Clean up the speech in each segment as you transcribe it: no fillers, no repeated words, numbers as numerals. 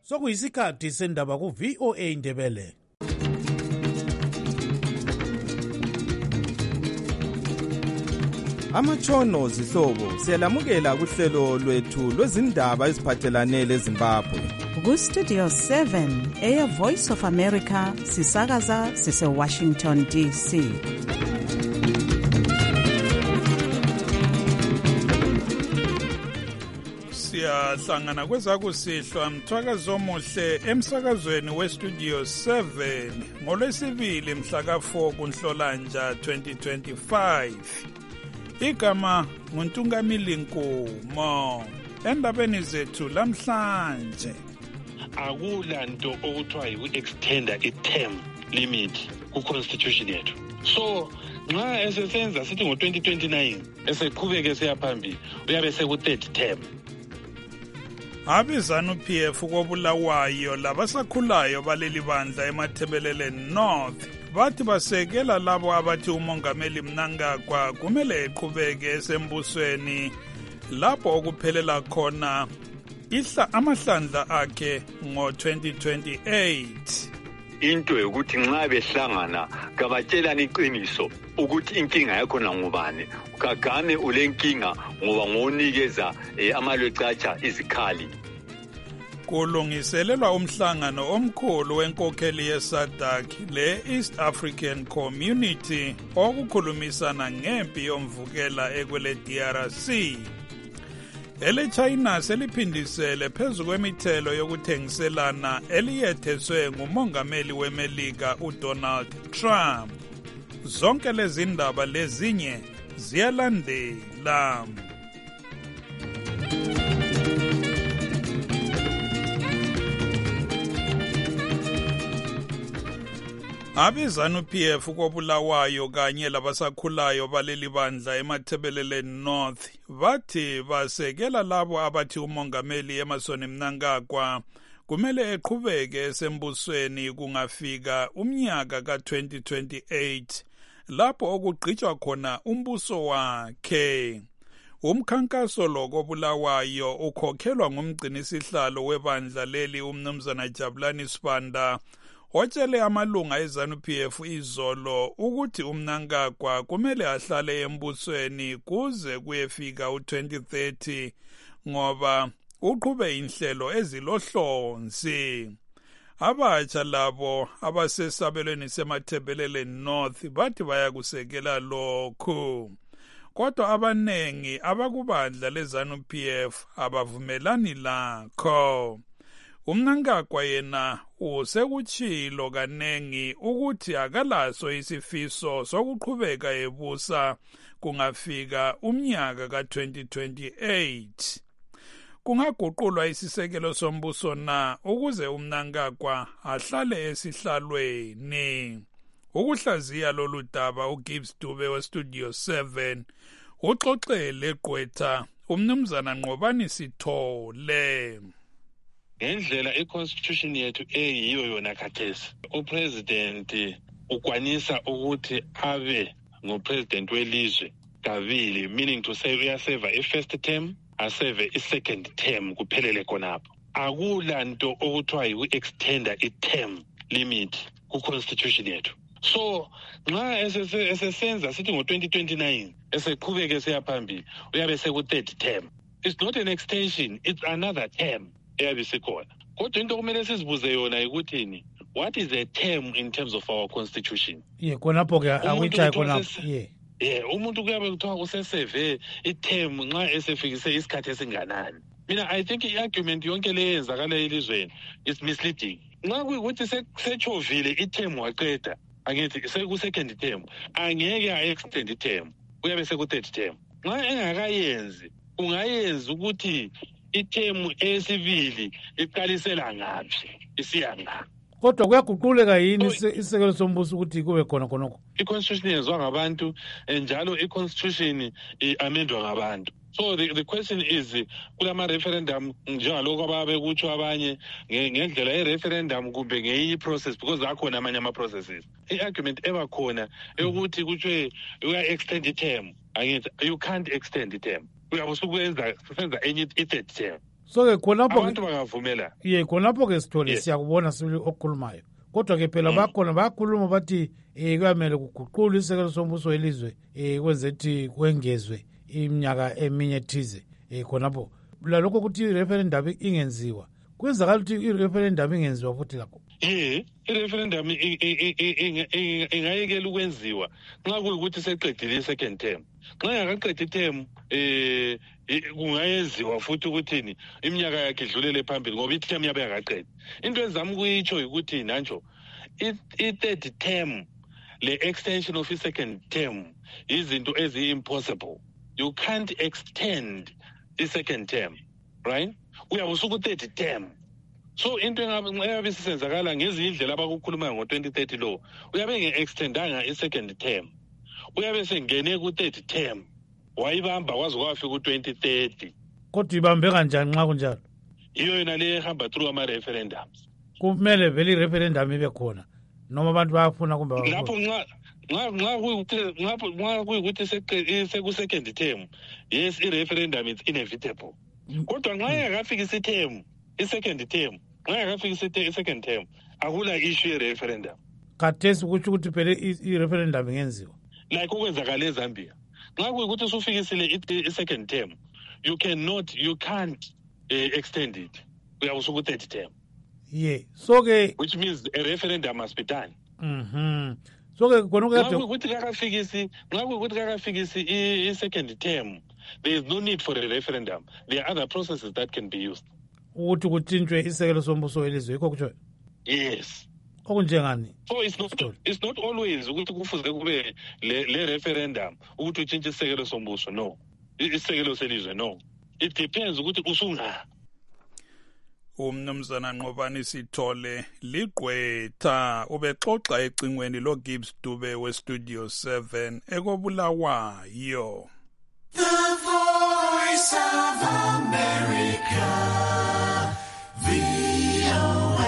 Sokuyisikhathi sendaba ku VOA Indebele. Amatshono zihlobo siyalamukela kuhlelo lwethu lwezindaba eziphathelane leZimbabwe. Ku Studio 7 Air Voice of America sisakaza sise Washington DC. Siyahlangana kwezakusihlwa mthwakazo omuhle emsakazweni weStudio 7 ngolwesibili mhla ka4 kuNhlolanja 2025. Igama nguNtungamili Nkumo. Endabeni zethu lamhlanje akulanto okuthiwa yi-extender i-term limit ku-constitution yethu. So nxa esesenza sithi ngo-2029 eseqhubeke siyaphambili uyabe seku-third term. Abizanu-PF kobulawayo labasakhulayo baleli bandla eMathebelele North bathi basekela labo abathi umongameli Mnangagwa kumele eqhubeke esembusweni lapho okuphelela khona amahlandla akhe ngo-2028. Into yokuthi nxa behlangana kabatshelana iqiniso ukuthi inkinga yakho ngubani, kagame ulenkinga ngoba ngonikeza amalwecatsha izikhali. Kulungiselelwa umhlangano omkhulu wenkokheli yeSADC le-East African Community okukhulumisana ngempi yomvukela ekwele DRC. Ele-China seliphindisele phezu kwemithelo yokuthengiselana eliyetheswe ngumongameli weMelika uDonald Trump. Zonke lezi ndaba lezinye ziyalandela. Abizanu-PF kobulawayo kanye labasakhulayo baleli bandla eMathebelele North bathi basekela labo abathi umongameli Emmerson Mnangagwa kumele eqhubeke esembusweni kungafika umnyaka ka-2028 lapho okugqitshwa khona umbuso wakhe. Umkhankaso lo kobulawayo ukhokhelwa ngumgcinisihlalo webandla leli umnumzana Jabulani Sibanda otshele amalunga eZanu-PF izolo ukuthi uMnangagwa kumele ahlale embusweni kuze kuyefika u-2030 ngoba uqhube inhlelo ezilohlonzi. Abatsha labo abasesabelweni seMathebelele North bathi bayakusekela lokhu. Kodwa abanengi abakubandla leZanu-PF abavumelani lakho. uMnangagwa yena usekutshilo kanengi ukuthi akalaso isifiso sokuqhubeka ebusa kungafika umnyaka ka-2028. Kungaguqulwa isisekelo sombuso na ukuze uMnangagwa ahlale esihlalweni. Ukuhlaziya lolu daba uGibbs Dube weStudio 7 uxoxele gqwetha umnumzana Nqobani Sithole. Ngendlela i-constitution yethu eyiyo yona khathesi upresident ukwanisa ukuthi abe ngupresident welizwe kabili, meaning to say uyaseva i-first term aseve i-second term kuphelele khonapho. Akulanto okuthiwa yi-extender i-term limit ku-constitution yethu. So nxa esesenza sithi ngo-2029 eseqhubeke siyaphambili uyabe seku-third term. It's not an extension, it's another term eyabe sikhona. Kodwa into kumele sizibuze yona yikuthini, what is a term in terms of our constitution? Khonapho ke awitshaye khonapho. Umuntu kuyabe kuthiwa useseve i-term nxa esefikise isikhathi esinganani. Mina I think i-argument yonke le yenzakala elizweni is misleading. Nxa kuyikuthi sechovile i-term waqeda, angithi seku-second term, angeke a-extend i-term, uyabe seku-third term. Nxa engakayenzi, ungayenza ukuthi ithemu esibili iqalisela ngaphi isiya ngaphi. Kodwa kuyaguquleka yini isekelo sombuso ukuthi kube khona khonokho? I-constitution yenziwa ngabantu njalo i-constitution amendwa ngabantu. So the question is kulama-referendum njengalokhu ababe kutsho abanye ngendlela ye-referendum kumbe ngeyinye i-process because akhona amanye ama-processes. I-argument ebakhona eyokuthi kuthiwe uya-extend i-term, angithi you can't extend i-term. Uyabe usukwenza enye i-third term. So ke khonapho abantu bangavumela khonapho ke sithole Yes. siyakubona sibili okukhulumayo kodwa ke phela bakhona bayakhuluma bathi kuyamele kuguqulwe isekelo sombuso welizwe kwenze ukuthi kwengezwe iminyaka eminye ethize khonapho lalokho ukuthi i-referendum ingenziwa kwenzakala ukuthi i-referendum ingenziwa futhi lakho i-referendum ingayekela ukwenziwa nxa kuyukuthi seqedile i-second term. Nxa ingakaqedi i-term kungayenziwa futhi ukuthini iminyaka yakhe idlulele phambili ngoba i-term yabe yakaqedi. Into ezama ukuyitsho ukuthi nantsho i-third term le-extension of i-second term izinto eziyi-impossible. You can't extend i-second term, right? Uyabe usuku-third term. So into engabe sisenzakala ngezinye indlela abakukhulumayo ngo-2030 lo uyabe nge-extendanga i-second term. Uyabe sengene ku-third term wayibamba kwaze kwafika ku-2030. kodwa ibambe kanjani nxa kunjalo? Iyo yona le ehamba through ama-referendums. Kumele vele i-referendum ibe khona noma abantu bayafuna kumbe lapho nxa kuyukuthi seku-second term, yes, i-referendum is inevitable. Kodwa nxa ingakafikisi i-term, i-second term, nxa ingakafikisi i-second term, akula issue ye-referendum. khathesi kutsho ukuthi phela i-referendum ingenziwa Like okwenzakala eZambia. Nxa kuyukuthi usufikisile i-second term, you can't extend it. Uyabe usuku-third term. So ke Which means a referendum must be done. So ke khona Nxa kuyukuthi kakafikisi i-second term, there is no need for a referendum. There are other processes that can be used. ukuthi kutshintshwe isekelo sombuso welizwe yikho kutsho Yes. okunjengani? So it's not always ukuthi kufuze kube le referendum ukuthi utshintshe isekelo sombuso, no. Isekelo selizwe, no. It depends ukuthi usunga. Umnumzana Nqobani Sithole ligqwetha ubexoxa ecingweni lo Gibbs Dube we Studio 7 ekobulawayo. The Voice of America, VOA.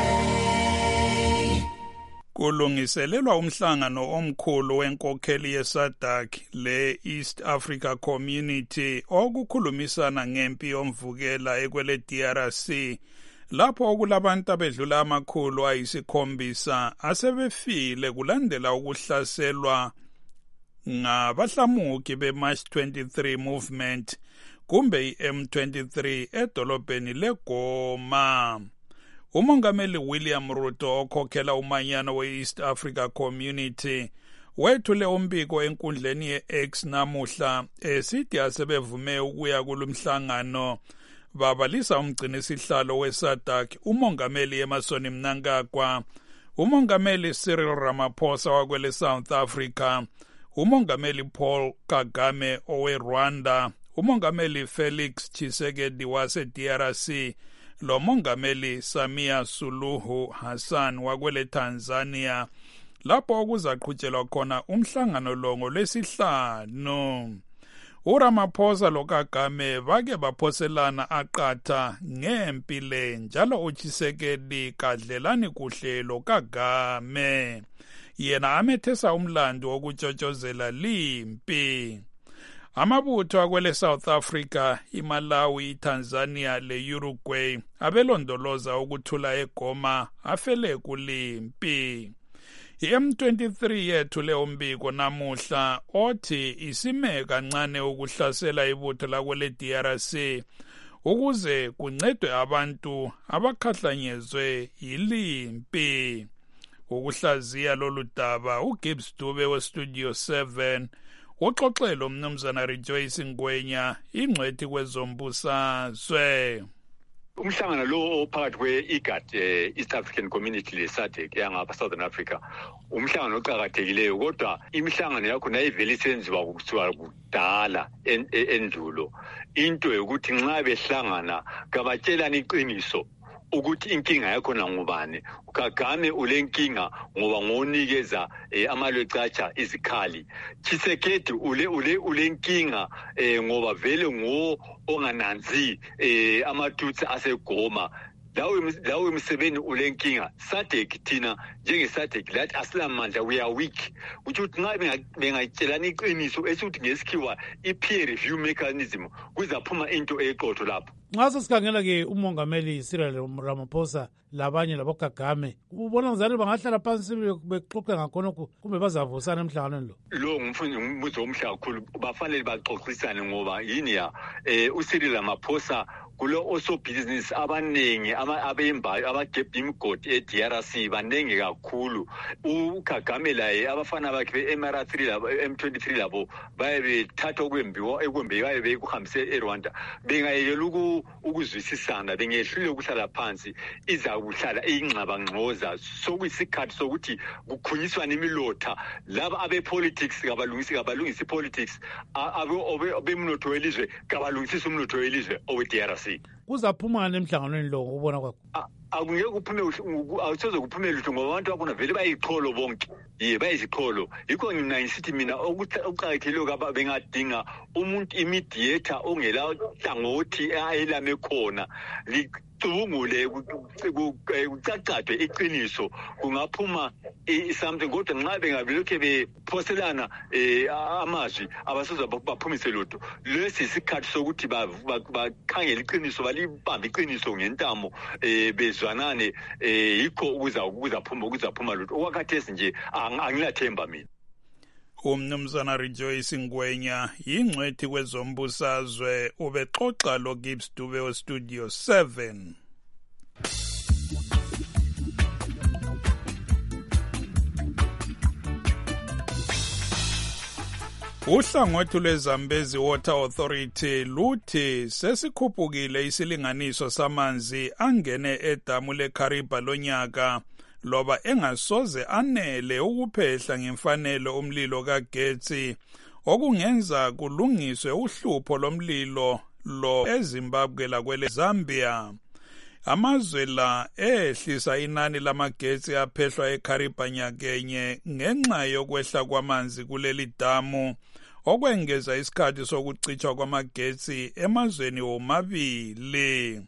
Kulungiselelwa umhlangano omkhulu wenkokheli yeSADC le East Africa Community okukhulumisana ngempi yomvukela ekwele DRC lapho okulabantu abedlula amakhulu ayisikhombisa asebefile kulandela ukuhlaselwa ngabahlamuki be-March 23 movement kumbe i-M23 edolobheni leGoma. Umongameli William Ruto okhokhela umanyano we-East Africa Community wethule umbiko enkundleni ye-X namuhla esithi asebevume ukuya kulumhlangano babalisa umgcinisihlalo we-SADC umongameli Emmerson Mnangagwa, umongameli Cyril Ramaphosa wakwele South Africa, umongameli Paul Kagame owe Rwanda, umongameli Felix Tshisekedi wase DRC, lo mongameli Samia Suluhu Hassan wakwele Tanzania lapho okuzaqhutshelwa khona umhlangano lo ngolwesihlanu. uRamaphosa lo Kagame bake baphoselana aqatha ngempi le njalo uTshisekedi kadlelani kuhle lo Kagame yena amethesa umlando wokutshotshozela limpi. Amabutho akwele South Africa, iMalawi, iTanzania le-Uruguay abelondoloza ukuthula eGoma afele kulimpi. I-M23 yethule umbiko namuhla othi isime kancane ukuhlasela ibutho lakwele DRC ukuze kuncedwe abantu abakhahlanyezwe yilimpi. Ukuhlaziya lolu daba uGibbs Dube we-Studio 7 uxoxelo umnumzana Rejoice Ngwenya ingcwethi kwezombusazwe. Umhlangano lo phakathi kwe-IGAD East African Community le-SADC yangapha Southern Africa umhlangano oqhakathekileyo kodwa imihlangano yakho nayivele isenziwa kusuka kudala endulo into yokuthi nxa behlangana kabatshelana iqiniso ukuthi inkinga yakho ngubani. Kagame ulenkinga ngoba ngonikeza amalwecatsha izikhali. Tshisekedi ulenkinga ngoba vele ngo ongananzi amatutsi aseGoma. Lawo emsebeni ulenkinga. SADC thina njenge-SADC lathi asilamandla, we are weak. Ukuthi nxa bengatshelana iqiniso esithi ngesikhiwa i-peer review mechanism kuzaphuma into eqotho lapho. Nxa sesikhangela-ke umongameli Cyril Ramaphosa labanye labokagame ubona ngizani bangahlala phansi bexoxe ngakhonokho kumbe bazavusana emhlanganweni lo ngumbuzo omhle kakhulu bafanele baxoxisane ngoba yini ya uCyril Ramaphosa kulo osobhizinisi abaningi abembayo abagebha imigodi eDRC baningi kakhulu. uKagame laye abafana bakhe beMR3 labo M23 labo baye bethatha ekwembiwayo bekuhambise eRwanda bengayekela ukuzwisisana bengehlule ukuhlala phansi iza kuhlala ingxabangxoza sokuyisikhathi sokuthi kukhunyiswana imilotha laba abepolitics kabalungisi politics abemnotho welizwe kabalungisisa umnotho welizwe oweDRC. Kuzaphumana emhlanganweni lo ubona kwakho? Akungeke kuphume awusoze kuphume lutho ngoba abantu bakona vele bayiqholo bonke. Bayiziqholo. Yikho ngina ngisithi mina okuqhakathekile kaba bengadinga umuntu imediator ongela hlangothi ayelame khona. Cubungule kucacadwe iqiniso kungaphuma something kodwa nxa bengabilokhe bephoselana amazwi abasoza baphumise lutho. Lesi isikhathi sokuthi bakhangela iqiniso balibambe iqiniso ngentamo bezwanane yikho ukuzaphuma lutho. Okwakhathesi nje angilathemba mina. Umnumzana Rejoice Ngwenya yingcwethi kwezombusazwe ubexoxa lo Gibbs Dube o Studio 7. Uhlangothi lweZambezi Water Authority luthi sesikhuphukile isilinganiso samanzi angene edamu leKariba lonyaka loba engasoze anele ukuphehla ngemfanelo umlilo kagetsi okungenza kulungiswe uhlupho lomlilo lo eZimbabwe lakwele Zambia. Amazwe la ehlisa inani lamagetsi aphehlwa eKariba nyakenye ngenxa yokwehla kwamanzi kuleli damu okwengeza isikhathi sokucitshwa kwamagetsi emazweni womabili.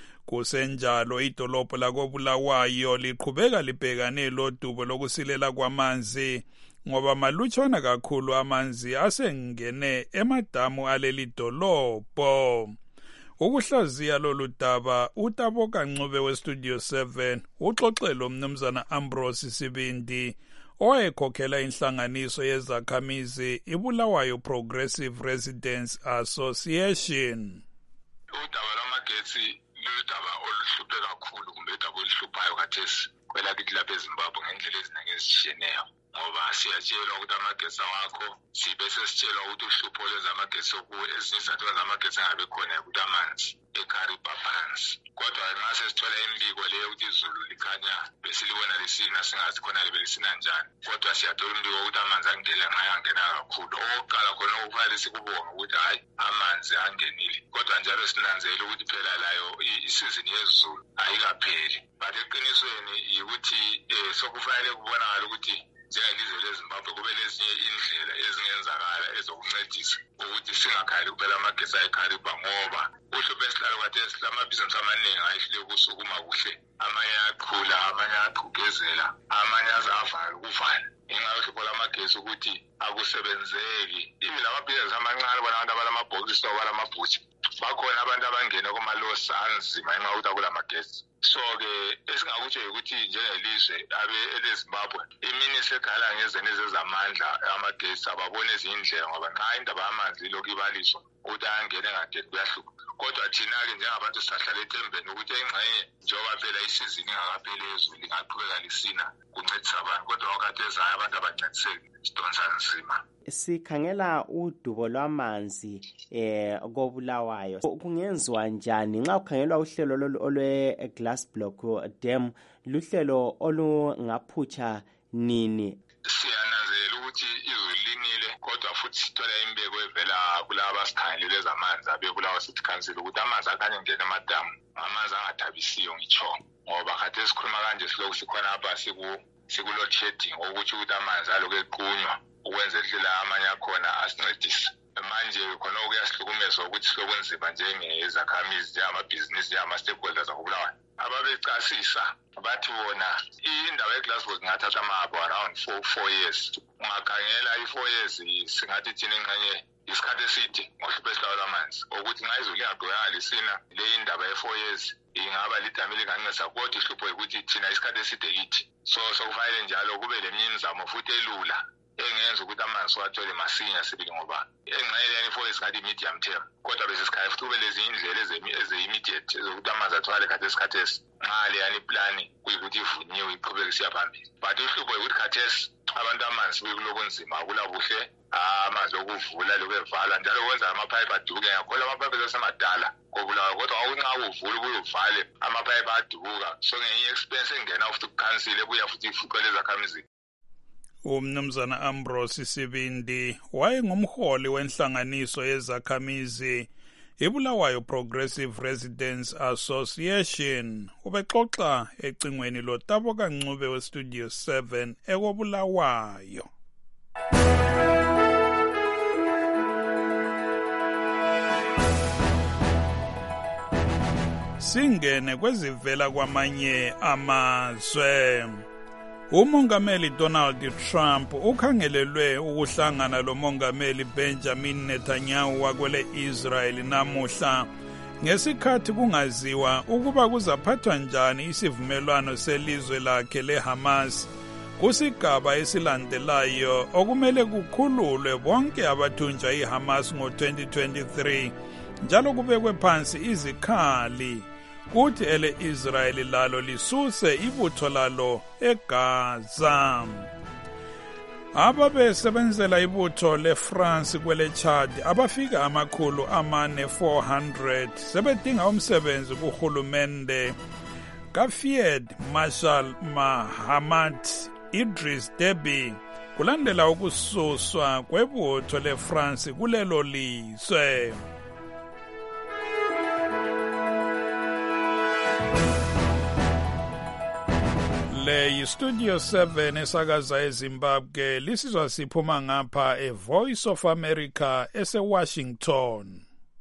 Kusenjalo idolobho lakoBulawayo liqhubeka libhekane lodubo lokusilela kwamanzi ngoba malutshwana kakhulu amanzi asengene emadamu aleli dolobho. Ukuhlaziya lolu daba uTaboka Ncube weStudio 7 uxoxe lo mnumzana Ambrose Sibindi owayekhokhela inhlanganiso yezakhamizi iBulawayo Progressive Residents Association. Udaba lwamagetsi ludaba oluhluphe kakhulu kumbe udaba oluhluphayo khathesi kwelakithi lapha eZimbabwe ngendlela eziningi ezishiyeneyo ngoba siyatshelwa ukuthi amagetsi awakho sibe sesitshelwa ukuthi uhlupho lwezamagetsi ezinye izathu zamagetsi angabe khona ukuthi amanzi eKariba phansi kodwa nxa sesithola imbiko leyo ukuthi izulu likhanya besilibona lisina singazi khona libelisina njani kodwa siyathola umbiko ukuthi amanzi angena nxa angena kakhulu okokuqala khona okufanele sikubonga ukuthi hayi amanzi angenile kodwa njalo sinanzele ukuthi phela layo isizini yezulu ayikapheli but eqinisweni yikuthi sokufanele kubonakala ukuthi njengelizwe leZimbabwe kube lezinye indlela ezingenzakala ezokuncedisa ukuthi singakhali kuphela amagetsi eKariba ngoba uhlupho esihlalo khathesi lamabhizinisi amaningi ayehlule ukusukuma kuhle amanye aqhula amanye aqhugezela amanye azavala ukuvala ngenxa yohlupho lamagetsi ukuthi akusebenzeki ibi lamabhizinisi amancane bona abantu abalamabhokisi abalamabhuthi bakhona abantu abangena kumalosi anzima ngenxa yokuthi akulamagetsi. So-ke esingakutsho ukuthi njengelizwe eleZimbabwe imini sekhala ngezene zezamandla amagetsi ababone izindlela ngoba nxa indaba yamanzi ilokhu ibaliswa ukuthi angene ngadeni kuyahlupha kodwa thina-ke njengabantu sisahlala ethembeni ukuthi engxenye njengoba phela isizini ingakapheli ezulu lingaqhubeka lisina kuncedisa abantu kodwa wakhathezayo abantu abancediseki sidonsa nzima. Sikhangela udubo lwamanzi koBulawayo kungenziwa njani nxa kukhangelwa uhlelo olwe-glass block dam luhlelo olungaphutsha nini? Siyananzelela ukuthi izulu linile kodwa futhi sithola imbeko evela kulaba abasikhangelele ezamanzi abeBulawayo City Council ukuthi amanzi akhanye ngena emadamu amanzi angathabisiyo ngitsho ngoba khathesi sikhuluma kanje silokhu sikhona apha siku-load shedding okutsho ukuthi amanzi alokhu equnywa ukwenza indlela amanye akhona asincedise. Manje khona okuyasihlukumeza ukuthi silokunzima njengezakhamizi njengamabhizinisi njengama-stakeholders akuBulawayo ababecasisa bathi bona indaba yeGlasgow ingathatha amahabo around 4 years. Ungakhangela i-4 years singathi thina ingxenye isikhathi eside ngohlupho esihlawula amanzi ukuthi nxa izulu lingagqokanga lisina le indaba ye-4 years ingaba lidami lingancisa kodwa ihlupho ukuthi thina isikhathi eside kithi so sokufanele njalo kube leminye imizamo futhi elula engenza ukuthi amanzi siwathole masinya sibili ngoba engxenye 4 years ngathi medium term kodwa bese sikhaya futhi kube lezi indlela eze-immediate ezokuthi amanzi atholakale khathesi khathesi nxa leyani iplani kuyikuthi ivunyiwe iqhubeke siya phambili but uhlupho yikuthi khathesi abantu amanzi bekuloku nzima akula buhle amanzi okuvula lokuvala njalo kwenza amapipe aduke ngakhola amapipe asemadala kobulawa kodwa nxa uvula ubuye uvale amapipe aduka so ngenye expense engena futhi kukhansile ebuya futhi ifuqele ezakhamizini. Umnumzana Ambrose Sibindi wayengumholi wenhlanganiso yezakhamizi iBulawayo Progressive Residents Association ubexoxa ecingweni loTabo Kancube weStudio 7 ekobulawayo. Singene kwezivela kwamanye amazwe. Umongameli Donald Trump ukhangelelwe ukuhlangana lomongameli Benjamin Netanyahu wakwele Israel namuhla ngesikhathi kungaziwa ukuba kuzaphathwa njani isivumelwano selizwe lakhe leHamas kusigaba esilandelayo okumele kukhululwe bonke abathunjwa iHamas ngo-2023 njalo kubekwe phansi izikhali kuthi ele-Israyeli lalo lisuse ibutho lalo eGaza. Ababesebenzela ibutho leFrance kwele Chad abafika 400 sebedinga umsebenzi kuhulumende kaField Marshal Mahamat Idris Deby kulandela ukususwa kwebutho leFrance kulelo lizwe. Le yiStudio 7 esakaza eZimbabwe lisizwa siphuma ngapha eVoice of America eseWashington.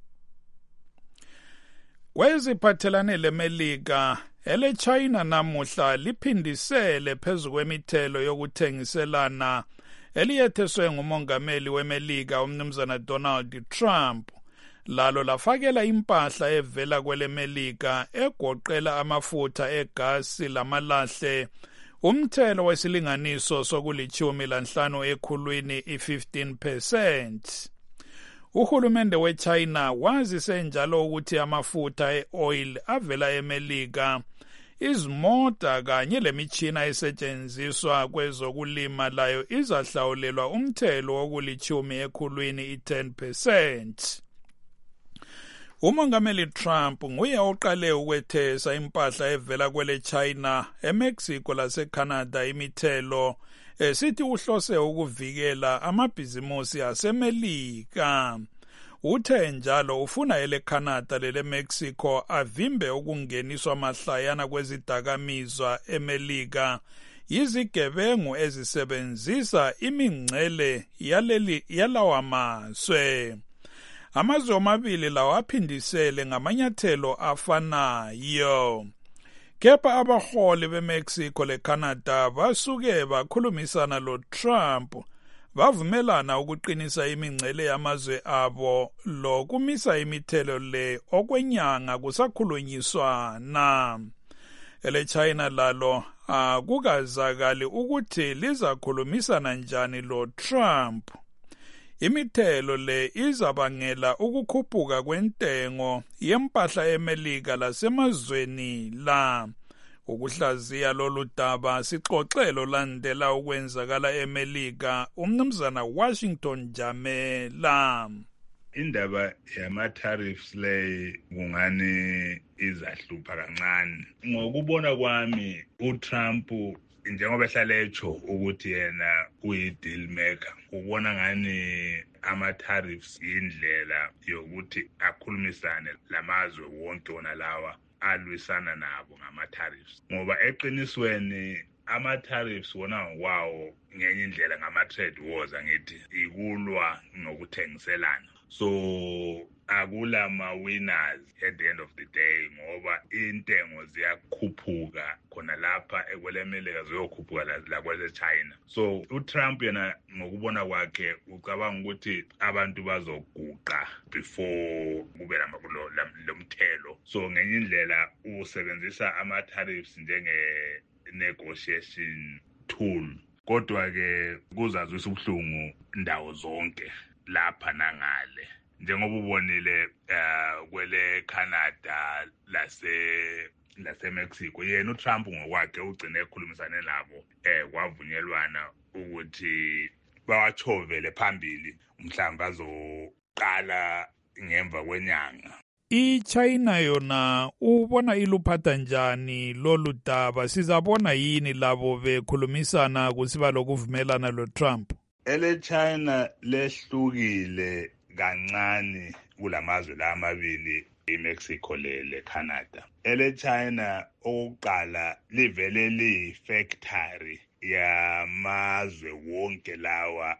Kweziphathelane leMelika eleChina namuhla liphindisele phezu kwemithelo yokuthengiselana eliyetheswe ngumongameli weMelika umnumzana Donald Trump. Lalo lafakela impahla evela kweleMelika egoqela amafutha egasi lamalahle umthelo wesilinganiso sokulitshumi ekhulwini i-15%. Uhulumende weChina wazise njalo ukuthi amafutha e-oil avela eMelika, izimota kanye lemitshina esetshenziswa kwezokulima layo izahlawulelwa umthelo wokulitshumi ekhulwini i-10%. Umongameli Trump nguye oqale ukwethesa impahla evela kwele China, eMexico laseCanada imithelo esithi uhlose ukuvikela amabhizimusi aseMelika. Uthe njalo ufuna eleCanada leleMexico avimbe ukungeniswa mahlayana kwezidakamizwa eMelika yizigebengu ezisebenzisa imingcele yalawa mazwe. Amazwe amabili lawo aphindisele ngamanyathelo afanayo. Kepha abaholi beMexico leCanada basuke bakhulumisana loTrump bavumelana ukuqinisa imingcele yamazwe abo lokumisa imithelo le okwenyanga kusakhulunyiswana. EleChina lalo akukazakali ukuthi lizakhulumisana njani loTrump. Imithelo le izabangela ukukhuphuka kwentengo yempahla eMelika lasemazweni la. Ukuhlaziya lolu daba sixoxelo landela ukwenzakala eMelika umnumzana Washington Jamela. Indaba yama-tariffs le kungani izahlupha kancane. Ngokubona kwami uTrump njengoba ehlala etsho ukuthi yena uyi-deal maker, ubona ngani ama-tariffs indlela yokuthi akhulumisane lamazwe wonke wona lawa alwisana nabo ngama-tariffs. Ngoba eqinisweni ama-tariffs wona ngokwawo ngenye indlela ngama-trade wars angithi ikulwa nokuthengiselana. So akula ma-winners at the end of the day ngoba intengo ziyakhuphuka khona lapha ekwelemelika ziyokhuphuka lakwele-China. So uTrump yena ngokubona kwakhe ucabanga ukuthi abantu bazoguqa before kube lomthelo. So ngenye indlela usebenzisa ama-tariffs njenge-negotiation tool. Kodwa-ke kuzazwisa ubuhlungu ndawo zonke lapha nangale. Njengoba ubonile kwele Canada lase Mexico yena uTrump ngokwakhe ugcine ekhulumisane nabo kwavunyelwana ukuthi bawachovele phambili mhlawumbe bazoqala ngemva kwenyanga. iChina yona ubona iluphatha njani lolu daba? Sizabona yini labo bekhulumisana kusiba lokuvumelana loTrump? Ele-China lehlukile kancane kulamazwe la amabili, iMexico le-Canada. Ele-China okokuqala livele liyifactory yamazwe wonke lawa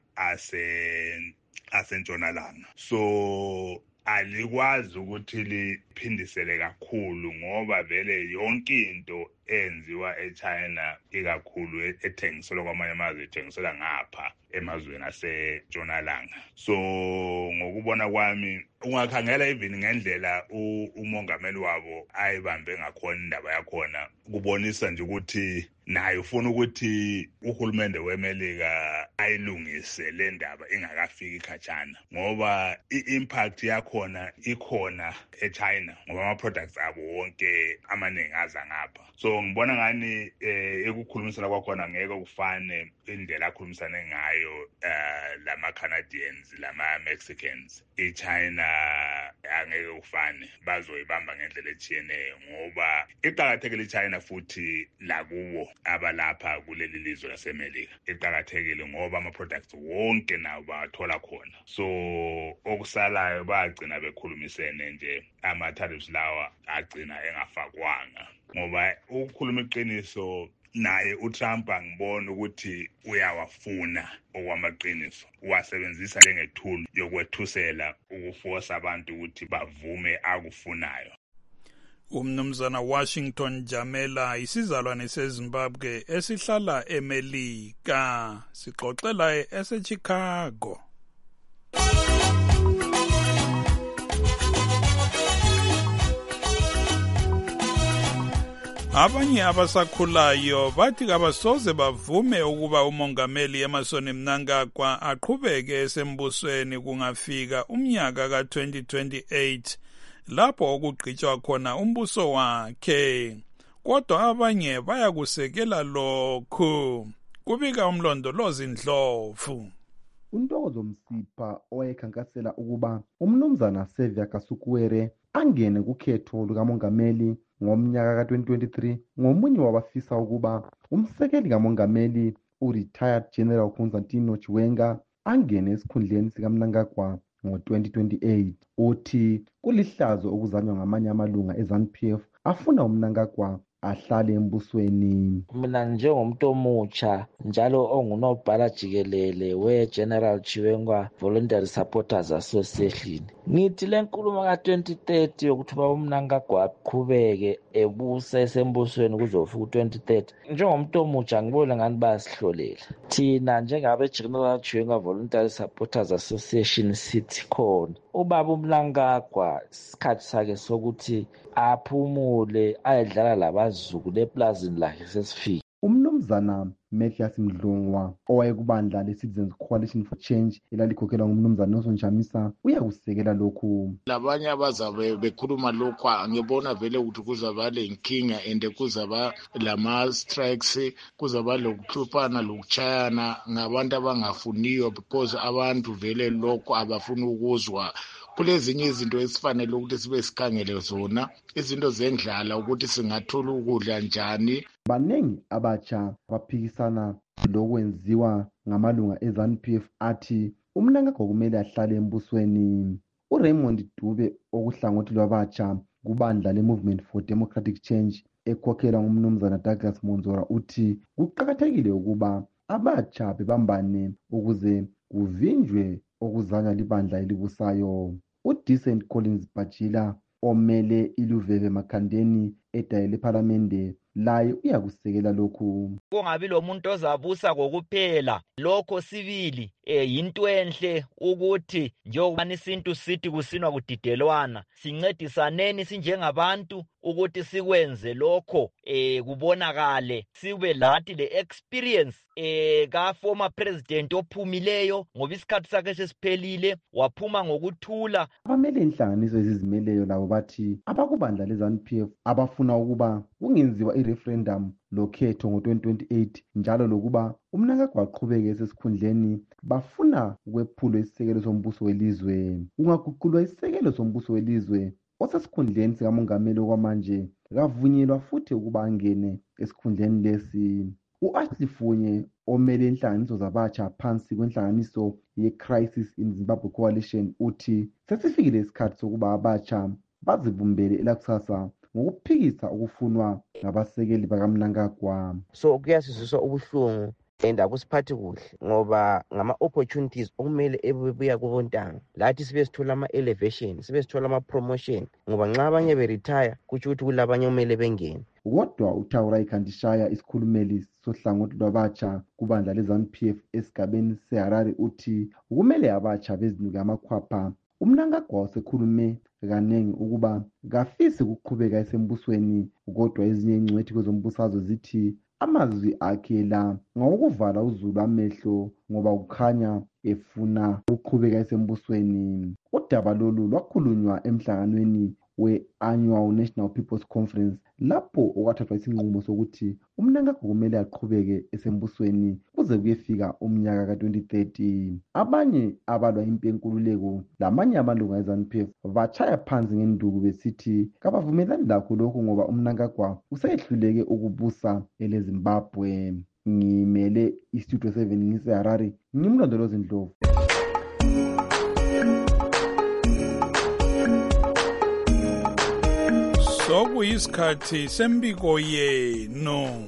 asentshonalanga. So alikwazi ukuthi liphindisele kakhulu ngoba vele yonke into enziwa eChina ikakhulu ethengiselwa kwamanye amazwe ethengiselwa ngapha emazweni asentshonalanga. So ngokubona kwami ungakhangela even ngendlela umongameli wabo ayibambe ngakhona indaba yakhona kubonisa nje ukuthi naye ufuna ukuthi uhulumende weMelika ayilungise le ndaba ingakafiki khatshana ngoba i-impact yakhona ikhona eChina ngoba ama-products abo wonke amaningi aza ngapha. So ngibona ngani ekukhulumisana kwakhona ngeke kufane indlela akhulumisane ngayo lama-Canadians lama-Mexicans. iChina angeke kufane bazoyibamba ngendlela etshiyeneyo ngoba iqakathekile iChina futhi lakuwo abalapha kuleli lizwe laseMelika. Iqakathekile ngoba ama-products wonke nawo bawathola khona. So okusalayo bagcina bekhulumisene nje ama-tariffs lawa agcina engafakwanga ngoba ukukhuluma iqiniso naye uTrump angibona ukuthi uyawafuna okwamaqiniso, uwasebenzisa njengethulu yokwethusela ukufosa abantu ukuthi bavume akufunayo. Umnumzana Washington Jamela isizalwane seZimbabwe esihlala eMelika, sixoxela eseChicago. Abanye abasakhulayo bathi kabasoze bavume ukuba umongameli Emmerson Mnangagwa aqhubeke esembusweni kungafika umnyaka ka-2028 lapho okugqitshwa khona umbuso wakhe. Kodwa abanye bayakusekela lokhu. Kubika umlondolozi Ndlovu. uNtokozo Msipha owayekhankasela ukuba umnumzana Xavier Kasukuwere angene kukhetho lukamongameli ngomnyaka ka-2023 ngomunye wabafisa ukuba umsekeli kamongameli u-retired General Constantino Chiwenga angene esikhundleni sikaMnangagwa ngo-2028. Uthi kulihlazo okuzanywa ngamanye amalunga eZANU-PF afuna uMnangagwa ahlale embusweni. Mina njengomuntu omutsha njalo ongunobhala jikelele we-General Chiwenga Voluntary Supporters Association, ngithi le nkulumo ka-2030 yokuthi uMnangagwa aqhubeke ebuse esembusweni kuzofika u-2030, njengomuntu omutsha ngibona ngani bayasihlolela. Thina njengabe-General Chiwenga Voluntary Supporters Association sithi khona ubaba uMnangagwa isikhathi sakhe sokuthi aphumule ayedlala labazukulu eplazini lakhe sesifika. Umnumzana Mathias Mdlungwa owayekubandla le-Citizens Coalition for Change elalikhokhelwa ngumnumzana Nelson Chamisa uyakusekela lokhu. Labanye abazabe bekhuluma lokhu ngibona vele ukuthi kuzaba lenkinga and kuzaba lama-strikes, kuzaba lokuhluphana lokuchayana ngabantu abangafuniyo because abantu vele lokhu abafuni ukuzwa. Kulezinye izinto esifanele ukuthi sibe sikhangele zona, izinto zendlala ukuthi singathola ukudla njani. Baningi abatsha baphikisana lokwenziwa ngamalunga eZANU-PF athi uMnangagwa kumele ahlale embusweni. uRaymond Dube okuhlangothi lwabatsha kubandla le-Movement for Democratic Change ekhokhelwa ngumnumzana Douglas Monzora uthi kuqakathekile ukuba abatsha bebambane ukuze kuvinjwe okuzanywa libandla elibusayo. uDecent Collins Bajila omele iluveve Makhandeni edayele ephalamende laye uyakusekela lokhu. Kungabi lo muntu ozabusa kokuphela lokho sibili yinto enhle ukuthi njengoba isintu sithi kusinwa kudidelwana sincedisaneni sinjengabantu ukuthi sikwenze lokho kubonakale sibe lathi le experience ka former president ophumileyo ngoba isikhathi sakhe sesiphelile waphuma ngokuthula. Abamele inhlanganiso ezizimeleyo labo bathi abakubandla leZANU-PF abafuna ukuba kungenziwa ireferendum lokhetho ngo-2028 njalo lokuba uMnangagwa aqhubeke esesikhundleni bafuna ukwephulwa isisekelo sombuso welizwe. Kungaguqulwa isisekelo sombuso welizwe osesikhundleni sikamongameli okwamanje kavunyelwa futhi ukuba angene esikhundleni lesi. U-Ashley Funye omele inhlanganiso zabatsha phansi kwenhlanganiso ye-Crisis in Zimbabwe Coalition uthi sesifikile isikhathi sokuba abatsha bazibumbele elakusasa ngokuphikisa ukufunwa ngabasekeli bakaMnangagwa. So kuyasizwisa ubuhlungu and akusiphathi kuhle ngoba ngama-opportunities okumele ebuya kubontanga lathi sibe sithola ama-elevation sibe sithola ama-promotion ngoba nxa abanye beretire kutsho ukuthi kulabanye kumele bengene. Kodwa uThawurai Khandishaya isikhulumeli sohlangothi lwabatsha kubandla leZANU-PF esigabeni seHarare uthi kumele abatsha bezinuke amakhwapha. uMnangagwa usekhulume kaningi ukuba kafisi ukuqhubeka esembusweni kodwa ezinye ingcwethi kwezombusazwe zithi amazwi akhe la ngokuvala uzulu amehlo ngoba kukhanya efuna ukuqhubeka esembusweni. Udaba lolu lwakhulunywa emhlanganweni we-Annual National People's Conference lapho okwathathwa isinqumo sokuthi uMnangagwa kumele aqhubeke esembusweni kuze kuyefika umnyaka ka-2030. Abanye abalwa impi yenkululeko lamanye amalunga eZANU-PF batshaya phansi ngenduku besithi kabavumelani lakho lokhu ngoba uMnangagwa useyehluleke ukubusa eleZimbabwe. Ngimele iStudio 7 ngiseHarare, ngimlondolozi Ndlovu. Sokuyisikhathi sembiko yenu.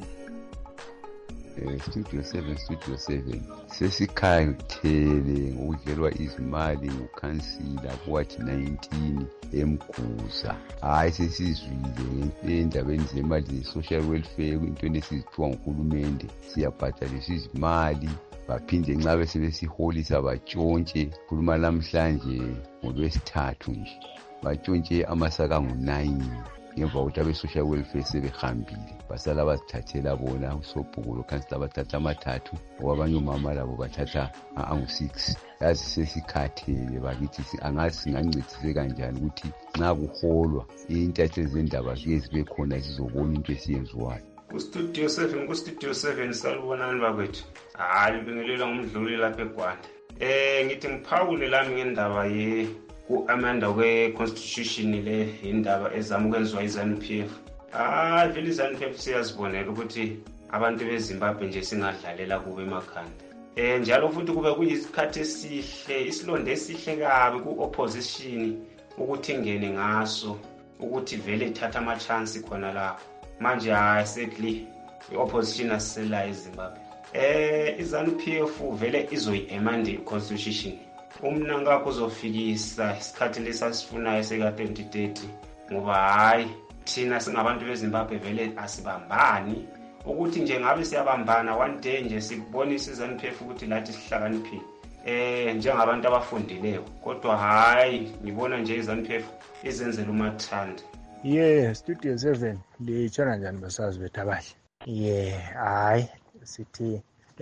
Studio 7 sesikhathele ngokudlelwa izimali ngukhansila kuwathi 19 eMguza. Hayi sesizwile endabeni zemali ze-social welfare into esiziphiwa nguhulumende siyabhadalisa izimali baphinde nxa besebesiholisa batshontshe. Khuluma namhlanje ngoLwesithathu nje batshontshe amasaka ngu9 ngemva kokuthi abe-social welfare sebehambile basala bazithathela bona usobhuku lokhansila bathatha amathathu okwabanye omama labo bathatha angu6. Yazi sesikhathele bakithi angazi singancedise kanjani ukuthi nxa kuholwa intatheli zendaba ziye zibe khona zizobona into esiyenziwayo. Kustudio 7 salubonani bakwethu. Hayi bingelela ngumdluli lapha eGwanda. Ngithi ngiphawule lami ngendaba ku-amanda kwe-constitution le indaba ezama ukwenziwa iZANU-PF. Vele iZANU-PF siyazibonela ukuthi abantu beZimbabwe nje singadlalela kube emakhanda. Njalo futhi kube kuyisikhathi esihle isilonda esihle kabi ku-opposition ukuthi ingene ngaso ukuthi vele ithatha ama-chance khona lapho. Manje sadly i-opposition asiselayo eZimbabwe. iZANU-PF vele izoyi-amend i-constitution. uMnangagwa uzofikisa isikhathi lesasifunayo seka-2030 ngoba hayi thina singabantu beZimbabwe vele asibambani ukuthi nje ngabe siyabambana one day nje sikubonisa iZANU-PF ukuthi lathi sihlakaniphile njengabantu abafundileyo kodwa hayi ngibona nje iZANU-PF izenzela umathanda. Studio 7 litshona njani basazi bethu abahle? Hayi sithi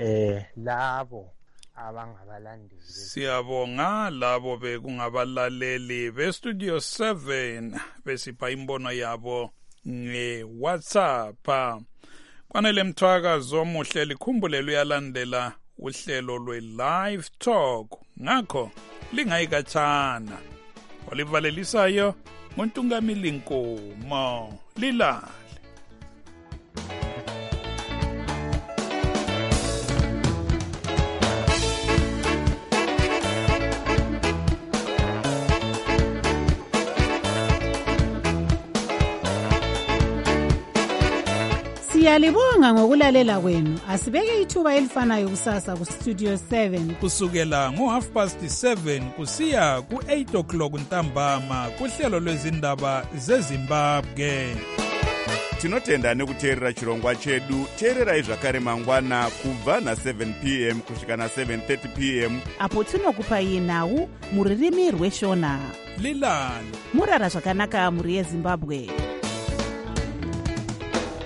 labo abangabalandeli. Siyabonga labo bekungabalaleli beStudio 7 besipha imbono yabo ngeWhatsApp. Kwanele mthwakazi omuhle likhumbule luyalandela uhlelo lwe-Live Talk. Ngakho lingayikatshana. Olivalelisayo nguNtungamili Nkomo. Lilale. Siyalibonga ngokulalela kwenu. Asibeke ithuba elifanayo kusasa ku Studio 7 kusukela ngo7:30 kusiya ku8 o'clock ntambama kuhlelo lwezindaba zeZimbabwe. Tinotenda nekuteerera chirongwa chedu. Teererai zvakare mangwana kubva na7 p.m. kusvika na7:30 p.m. apo tinokupai nhau muririmi rweshona. Lilani murara zvakanaka muri yeZimbabwe.